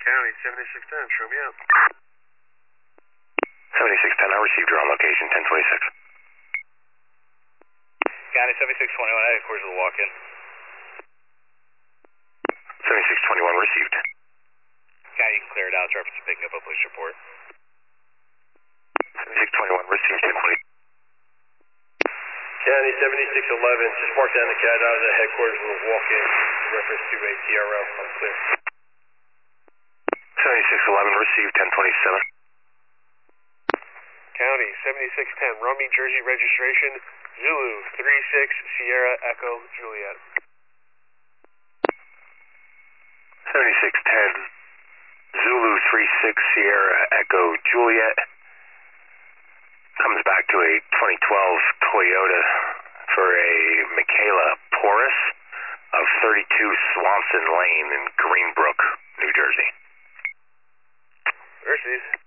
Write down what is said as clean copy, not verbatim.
County 7610, show me out. 7610, I received your on location, 1026. County 7621, headquarters will walk in. 7621 received. County, you can clear it out. Reference picking up a police report. 7621 received, 1020. County 7611, just mark down the cat out of the headquarters, we'll walk in reference to a TRO. I'm clear. 7611 received, 1027. County 7610, Rummy, Jersey registration, Zulu 36 Sierra Echo Juliet. 7610, Zulu 36 Sierra Echo Juliet. Comes back to a 2012 Toyota for a Michaela Porras of 32 Swanson Lane in Greenbrook, New Jersey. Received.